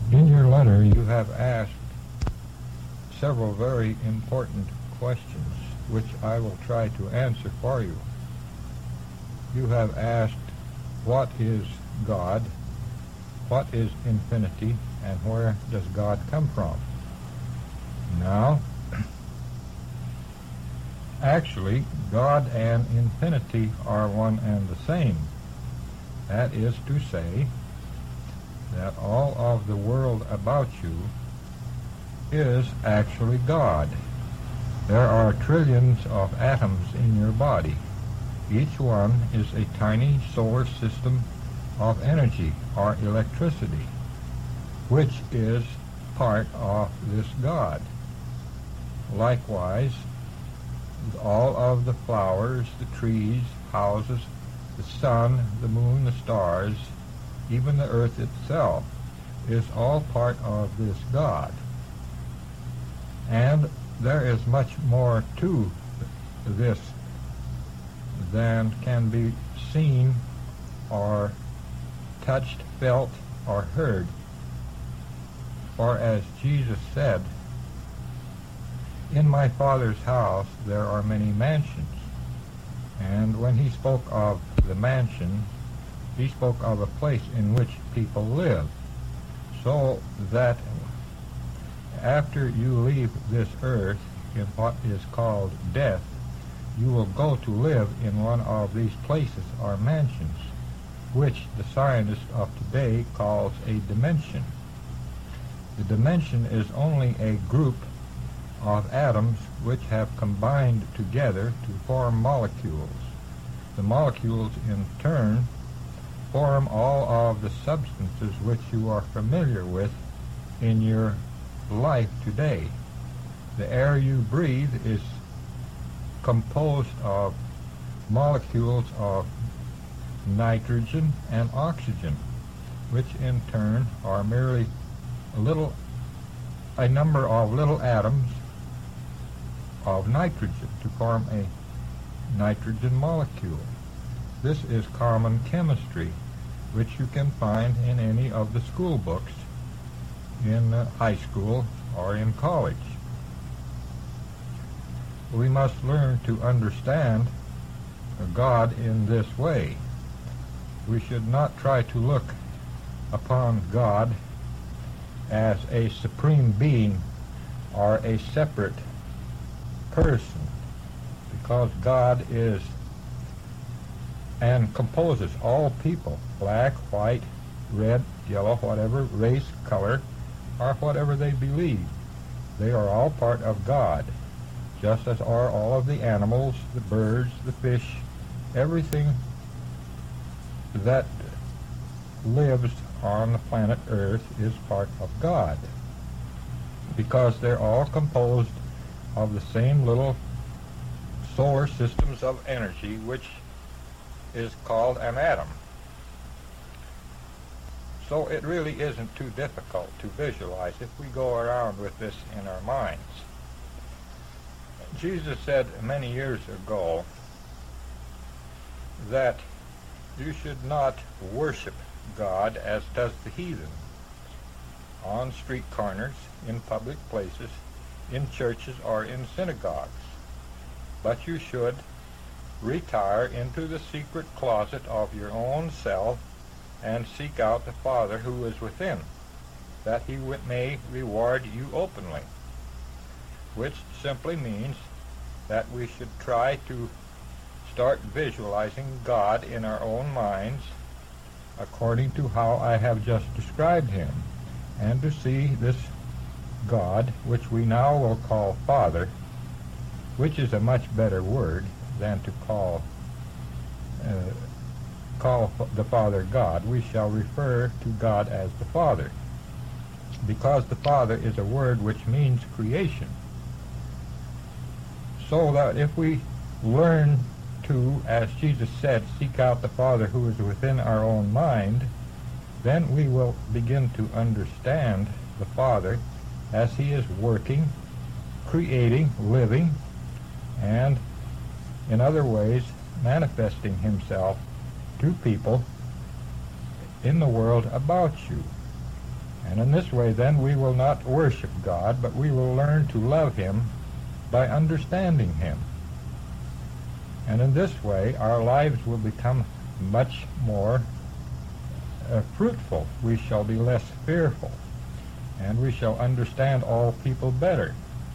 In your letter, you have asked several very important questions, which I will try to answer for you. You have asked, what is God? What is infinity? And where does God come from? Now, actually, God and infinity are one and the same. That is to say, that all of the world about you is actually God. There are trillions of atoms in your body. Each one is a tiny solar system of energy or electricity, which is part of this God. Likewise, all of the flowers, the trees, houses, the sun, the moon, the stars, even the earth itself, is all part of this God. And there is much more to this than can be seen or touched, felt, or heard. For as Jesus said, "In my Father's house there are many mansions." And when he spoke of the mansion, he spoke of a place in which people live. So that after you leave this earth in what is called death, you will go to live in one of these places or mansions, which the scientist of today calls a dimension. The dimension is only a group of atoms which have combined together to form molecules. The molecules in turn form all of the substances which you are familiar with in your life today. The air you breathe is composed of molecules of nitrogen and oxygen, which in turn are merely a number of little atoms of nitrogen to form a nitrogen molecule. This is common chemistry, which you can find in any of the school books in high school or in college. We must learn to understand God in this way. We should not try to look upon God as a supreme being or a separate person, because God is and composes all people, black, white, red, yellow, whatever race, color, or whatever they believe. They are all part of God, just as are all of the animals, the birds, the fish, everything that lives on the planet Earth is part of God, because they're all composed of the same little solar systems of energy, which is called an atom. So it really isn't too difficult to visualize if we go around with this in our minds. Jesus said many years ago that you should not worship God as does the heathen, on street corners, in public places, in churches, or in synagogues, but you should retire into the secret closet of your own self and seek out the Father who is within, that he may reward you openly, which simply means that we should try to start visualizing God in our own minds according to how I have just described him, and to see this God, which we now will call Father, which is a much better word than to call the Father God. We shall refer to God as the Father, because the Father is a word which means creation. So that if we learn to, as Jesus said, seek out the Father who is within our own mind, then we will begin to understand the Father as he is working, creating, living, and in other ways manifesting himself to people in the world about you. And in this way, then, we will not worship God, but we will learn to love Him by understanding Him. And in this way, our lives will become much more fruitful. We shall be less fearful, and we shall understand all people better.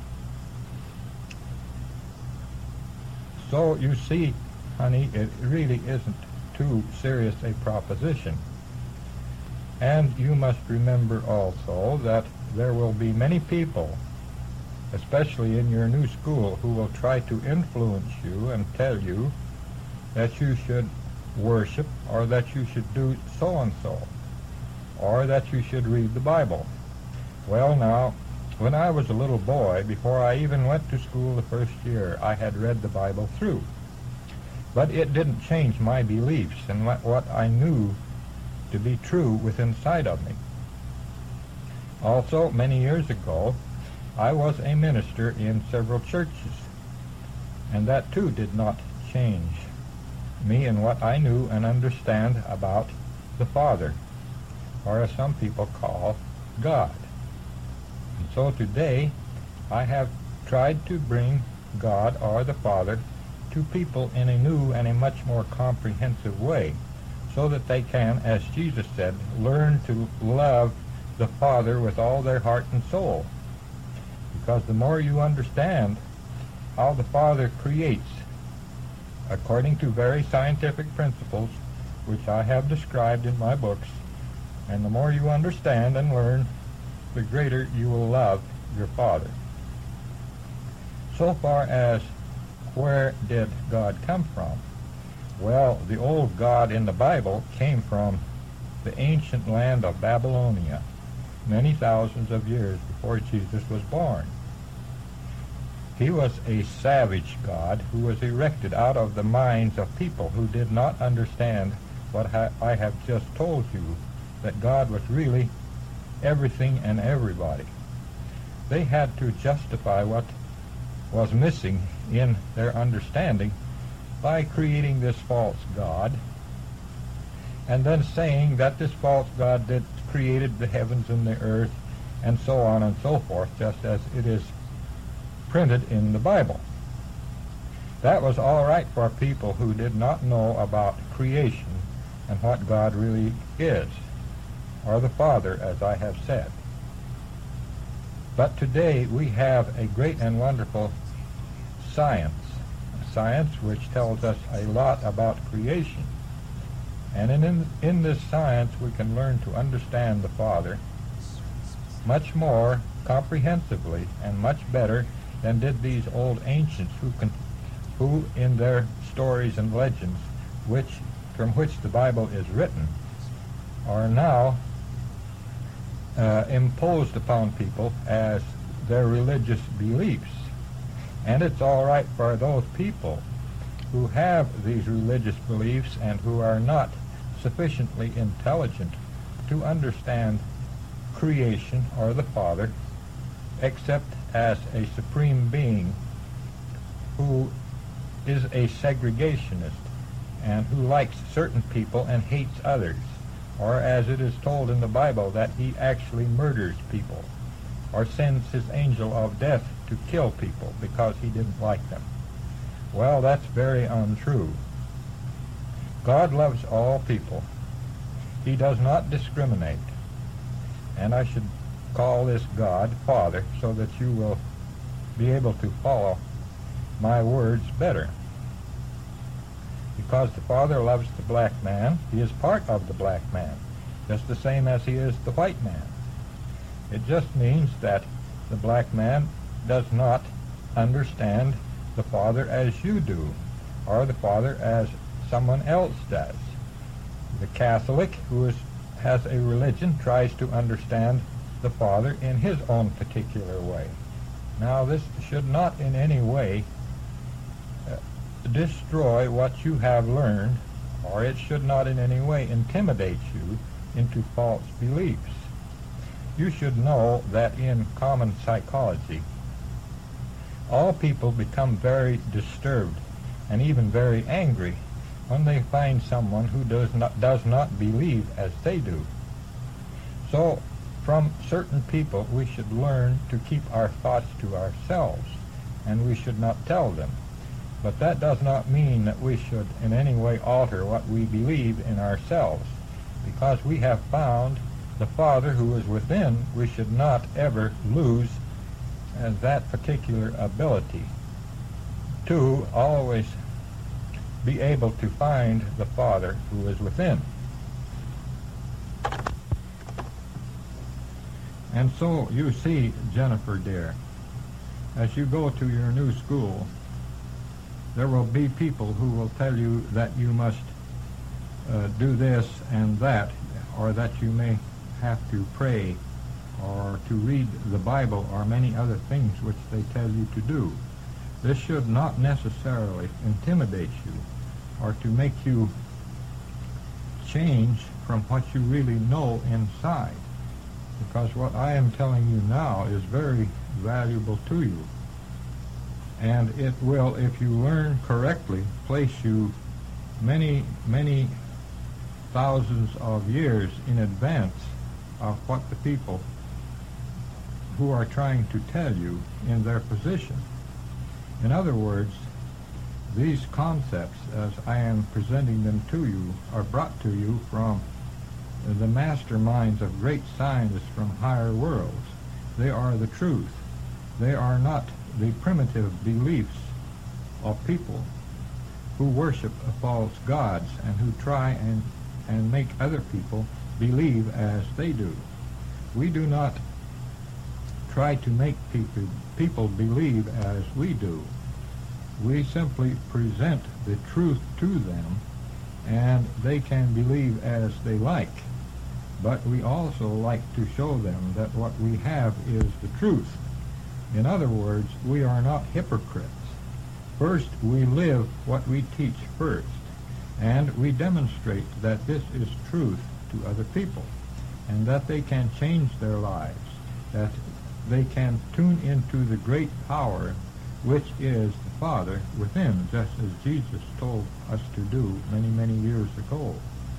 So you see, honey, it really isn't too serious a proposition. And you must remember also that there will be many people, especially in your new school, who will try to influence you and tell you that you should worship, or that you should do so-and-so, or that you should read the Bible. Well, now, when I was a little boy, before I even went to school the first year, I had read the Bible through. But it didn't change my beliefs and what I knew to be true within inside of me. Also, many years ago, I was a minister in several churches, and that too did not change me in what I knew and understand about the Father, or as some people call God. And so today, I have tried to bring God, or the Father, to people in a new and a much more comprehensive way, so that they can, as Jesus said, learn to love the Father with all their heart and soul. Because the more you understand how the Father creates, according to very scientific principles, which I have described in my books, and the more you understand and learn, the greater you will love your Father. So far as where did God come from? Well, the old God in the Bible came from the ancient land of Babylonia, many thousands of years before Jesus was born. He was a savage God who was erected out of the minds of people who did not understand what I have just told you, that God was really everything and everybody. They had to justify what was missing in their understanding by creating this false God, and then saying that this false God created the heavens and the earth, and so on and so forth, just as it is printed in the Bible. That was all right for people who did not know about creation and what God really is, or the Father, as I have said. But today we have a great and wonderful science which tells us a lot about creation. And in this science we can learn to understand the Father much more comprehensively and much better than did these old ancients who in their stories and legends, from which the Bible is written, are now imposed upon people as their religious beliefs. And it's all right for those people who have these religious beliefs and who are not sufficiently intelligent to understand creation or the Father, except as a supreme being who is a segregationist and who likes certain people and hates others, or as it is told in the Bible that he actually murders people or sends his angel of death to kill people because he didn't like them. Well, that's very untrue. God loves all people. He does not discriminate. And I should call this God Father so that you will be able to follow my words better. Because the Father loves the black man, he is part of the black man, just the same as he is the white man. It just means that the black man does not understand the Father as you do, or the Father as someone else does. The Catholic, who has a religion, tries to understand the Father in his own particular way. Now, this should not in any way destroy what you have learned, or it should not in any way intimidate you into false beliefs. You should know that in common psychology, all people become very disturbed and even very angry when they find someone who does not believe as they do. So from certain people we should learn to keep our thoughts to ourselves, and we should not tell them. But that does not mean that we should in any way alter what we believe in ourselves. Because we have found the Father who is within, we should not ever lose that particular ability to always be able to find the Father who is within. And so you see, Jennifer dear, as you go to your new school, there will be people who will tell you that you must do this and that, or that you may have to pray or to read the Bible or many other things which they tell you to do. This should not necessarily intimidate you or to make you change from what you really know inside, because what I am telling you now is very valuable to you, and it will, if you learn correctly, place you many, many thousands of years in advance of what the people who are trying to tell you in their position. In other words, these concepts, as I am presenting them to you, are brought to you from the masterminds of great scientists from higher worlds. They are the truth. They are not the primitive beliefs of people who worship false gods and who try and make other people believe as they do. We do not try to make people believe as we do. We simply present the truth to them, and they can believe as they like. But we also like to show them that what we have is the truth. In other words, we are not hypocrites. First, we live what we teach first, and we demonstrate that this is truth to other people, and that they can change their lives, that they can tune into the great power which is the Father within, just as Jesus told us to do many, many years ago.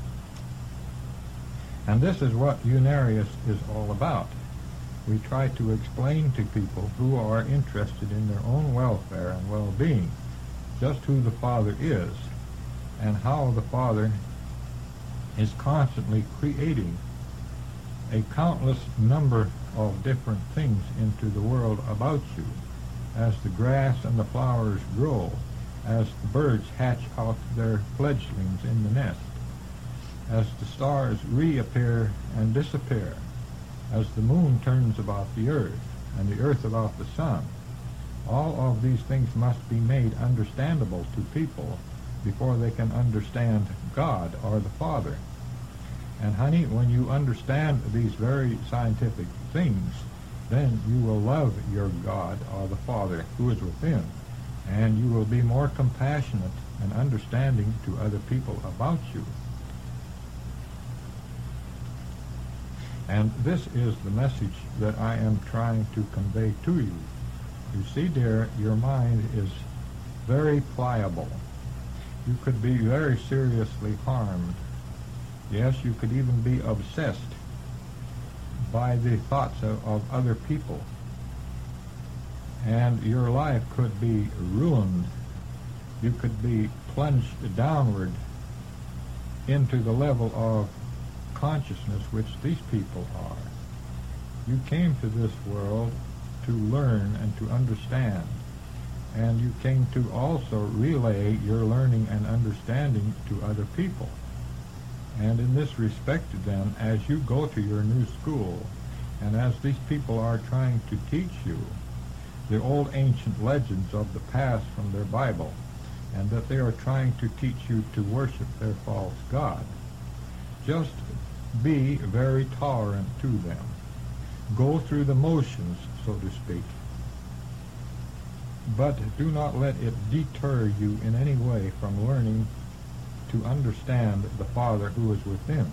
And this is what Unarius is all about. We try to explain to people who are interested in their own welfare and well-being just who the Father is, and how the Father is constantly creating a countless number of different things into the world about you, as the grass and the flowers grow, as the birds hatch out their fledglings in the nest, as the stars reappear and disappear, as the moon turns about the earth, and the earth about the sun. All of these things must be made understandable to people before they can understand God or the Father. And honey, when you understand these very scientific things, then you will love your God or the Father who is within, and you will be more compassionate and understanding to other people about you. And this is the message that I am trying to convey to you. You see, dear, your mind is very pliable. You could be very seriously harmed. Yes, you could even be obsessed by the thoughts of other people. And your life could be ruined. You could be plunged downward into the level of consciousness which these people are. You came to this world to learn and to understand, and you came to also relay your learning and understanding to other people. And in this respect, then, as you go to your new school, and as these people are trying to teach you the old ancient legends of the past from their Bible, and that they are trying to teach you to worship their false god, just be very tolerant to them. Go through the motions, so to speak, but do not let it deter you in any way from learning to understand the Father who is within.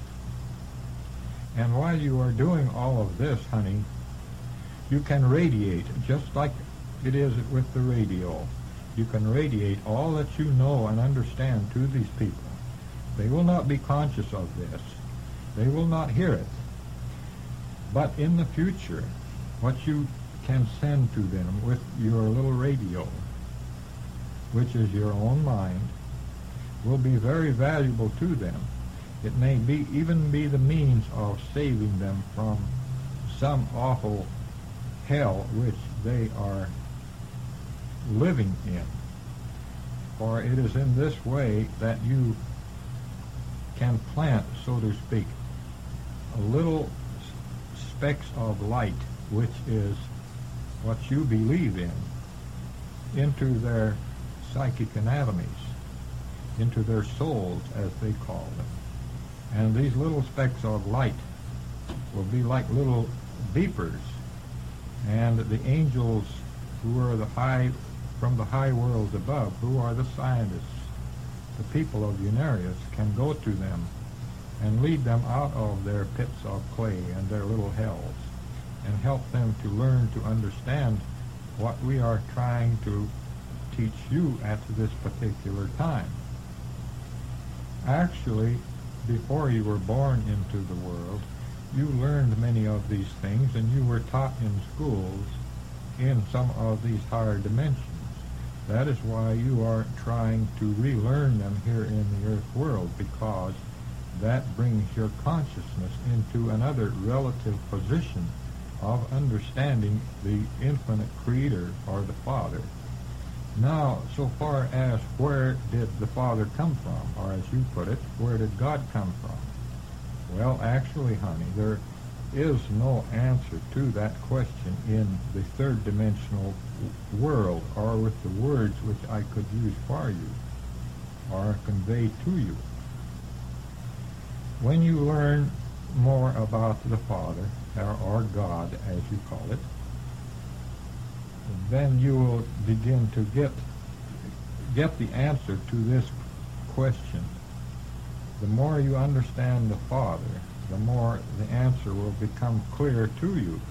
And while you are doing all of this, honey, you can radiate, just like it is with the radio. You can radiate all that you know and understand to these people. They will not be conscious of this. They will not hear it. But in the future, what you can send to them with your little radio, which is your own mind, will be very valuable to them. It may even be the means of saving them from some awful hell which they are living in. For it is in this way that you can plant, so to speak, a little specks of light, which is what you believe in, into their psychic anatomies, into their souls, as they call them. And these little specks of light will be like little beepers, and the angels who are from the high worlds above, who are the scientists, the people of Unarius, can go to them and lead them out of their pits of clay and their little hells, and help them to learn to understand what we are trying to teach you at this particular time. Actually, before you were born into the world, you learned many of these things, and you were taught in schools in some of these higher dimensions. That is why you are trying to relearn them here in the earth world, because that brings your consciousness into another relative position of understanding the infinite creator, or the Father. Now, so far as where did the Father come from, or as you put it, where did God come from? Well, actually, honey, there is no answer to that question in the third dimensional world, or with the words which I could use for you, or convey to you. When you learn more about the Father, or God, as you call it, then you will begin to get the answer to this question. The more you understand the Father, the more the answer will become clear to you.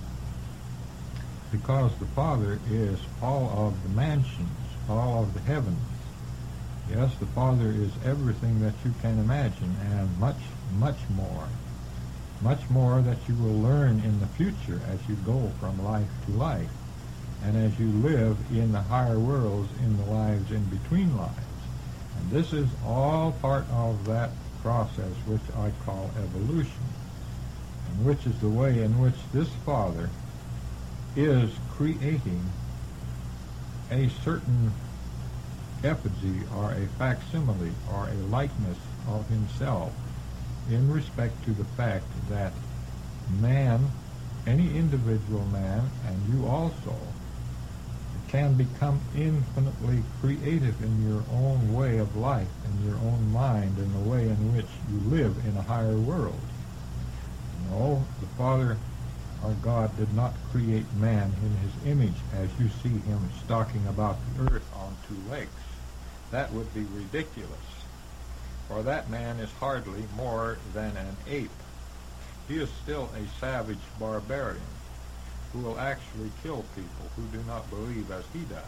Because the Father is all of the mansions, all of the heavens. Yes, the Father is everything that you can imagine, and much, much more. Much more that you will learn in the future as you go from life to life, and as you live in the higher worlds, in the lives in between lives. And this is all part of that process which I call evolution, and which is the way in which this Father is creating a certain effigy, or a facsimile, or a likeness of himself, in respect to the fact that man, any individual man, and you also, can become infinitely creative in your own way of life, in your own mind, in the way in which you live in a higher world. No, the Father, our God, did not create man in his image as you see him stalking about the earth on two legs. That would be ridiculous, for that man is hardly more than an ape. He is still a savage barbarian, who will actually kill people who do not believe as he does.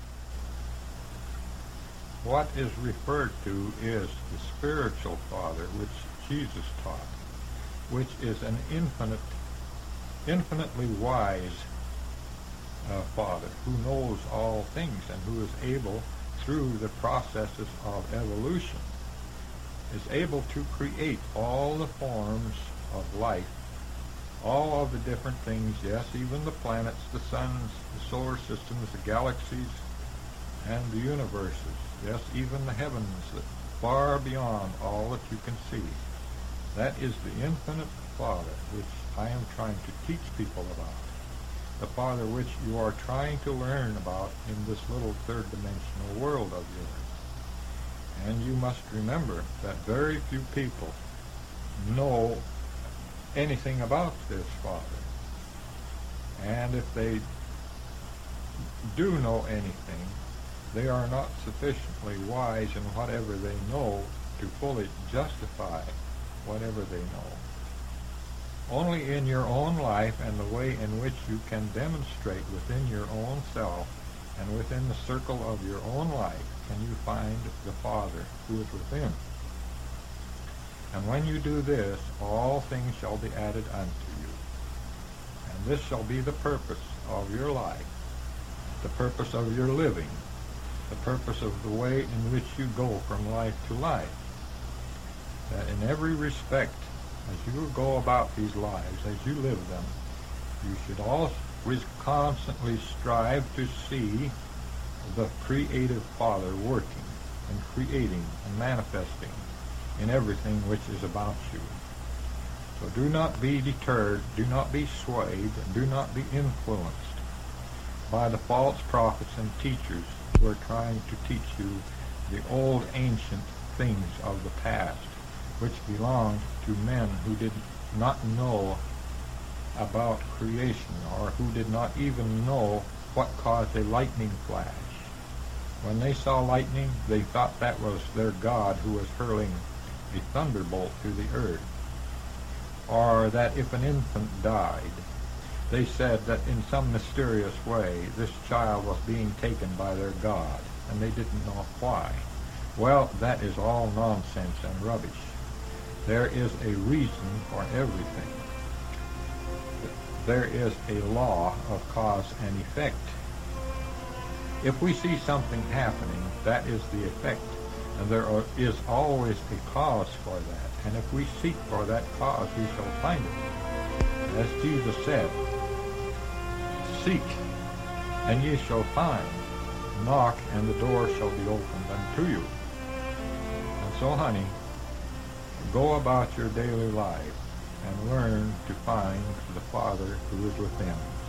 What is referred to is the spiritual Father, which Jesus taught, which is an infinitely wise Father, who knows all things, and who is able, through the processes of evolution, is able to create all the forms of life, all of the different things, yes, even the planets, the suns, the solar systems, the galaxies, and the universes, yes, even the heavens, far beyond all that you can see. That is the infinite Father which I am trying to teach people about, the Father which you are trying to learn about in this little third-dimensional world of yours. And you must remember that very few people know anything about this Father. And if they do know anything, they are not sufficiently wise in whatever they know to fully justify whatever they know. Only in your own life and the way in which you can demonstrate within your own self and within the circle of your own life can you find the Father who is within. And when you do this, all things shall be added unto you. this shall be the purpose of your life, the purpose of your living, the purpose of the way in which you go from life to life. That in every respect, as you go about these lives, as you live them, you should always constantly strive to see the creative Father working and creating and manifesting in everything which is about you. So do not be deterred, do not be swayed, and do not be influenced by the false prophets and teachers who are trying to teach you the old ancient things of the past, which belonged to men who did not know about creation, or who did not even know what caused a lightning flash. When they saw lightning, they thought that was their God who was hurling a thunderbolt to the earth. Or that if an infant died, they said that in some mysterious way this child was being taken by their God, and they didn't know why. Well, that is all nonsense and rubbish. There is a reason for everything. There is a law of cause and effect. If we see something happening, that is the effect, and there is always a cause for that. And if we seek for that cause, we shall find it. As Jesus said, seek, and ye shall find. Knock, and the door shall be opened unto you. And so, honey, go about your daily life and learn to find the Father who is within.